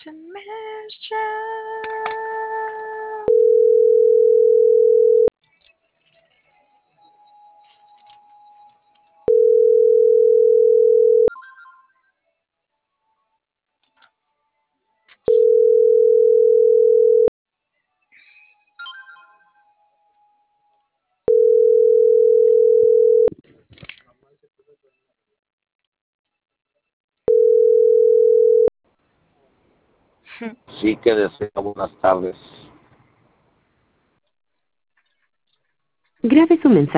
Mischief. Sí que desea buenas tardes. Grabe su mensaje.